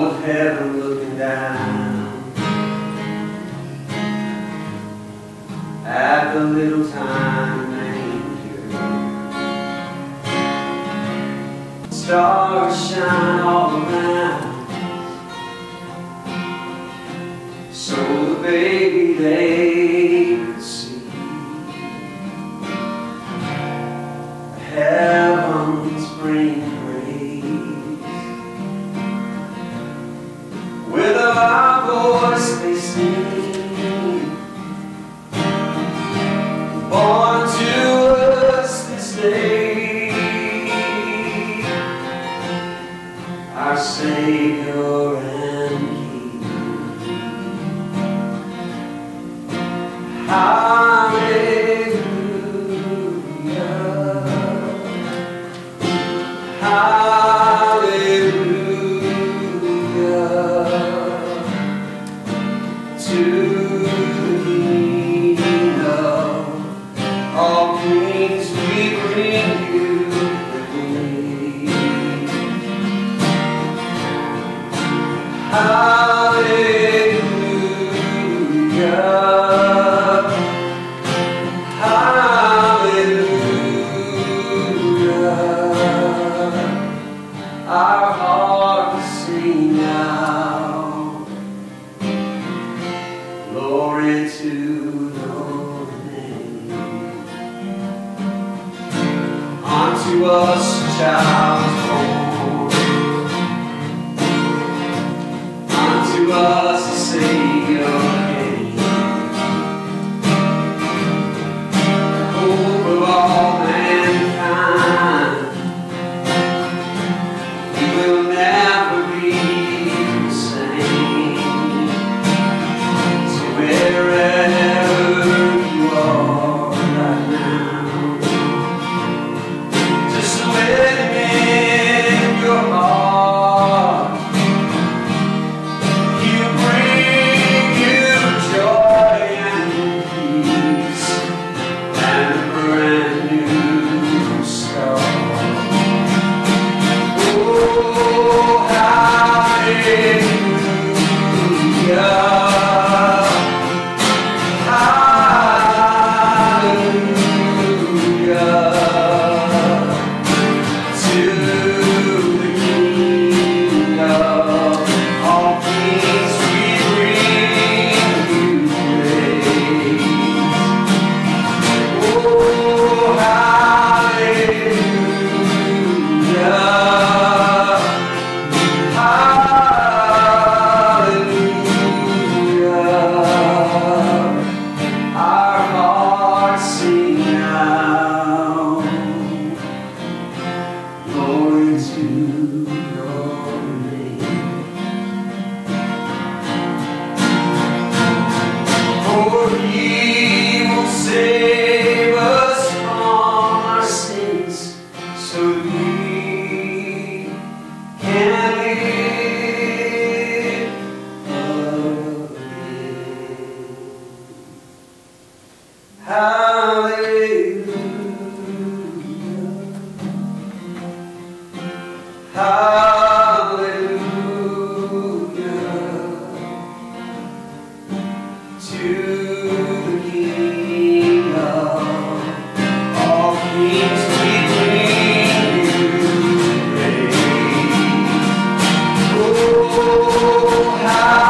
of heaven looking down at the little tiny manger. Stars shine all around, so the baby they could see heaven's bring praise. With a loud voice they sing, born to us this day, our Savior and King. Hallelujah, hallelujah, to the King of all kings we bring you praise. Hallelujah, hallelujah, our hearts sing now, glory to your name. Unto us a child is born, unto us a Savior came, hope of all mankind. He will never be the same. So wherever you are right now, just let him in your heart. He'll bring you joy and peace and a brand new start. Oh, hallelujah, hallelujah, to the King of all kings we bring you praise. Oh, hallelujah, hallelujah, our hearts sing now, glory to your name. For he will save us from our sins, so that we can live again. Hallelujah, hallelujah, to the King of all kings we bring you praise. Oh,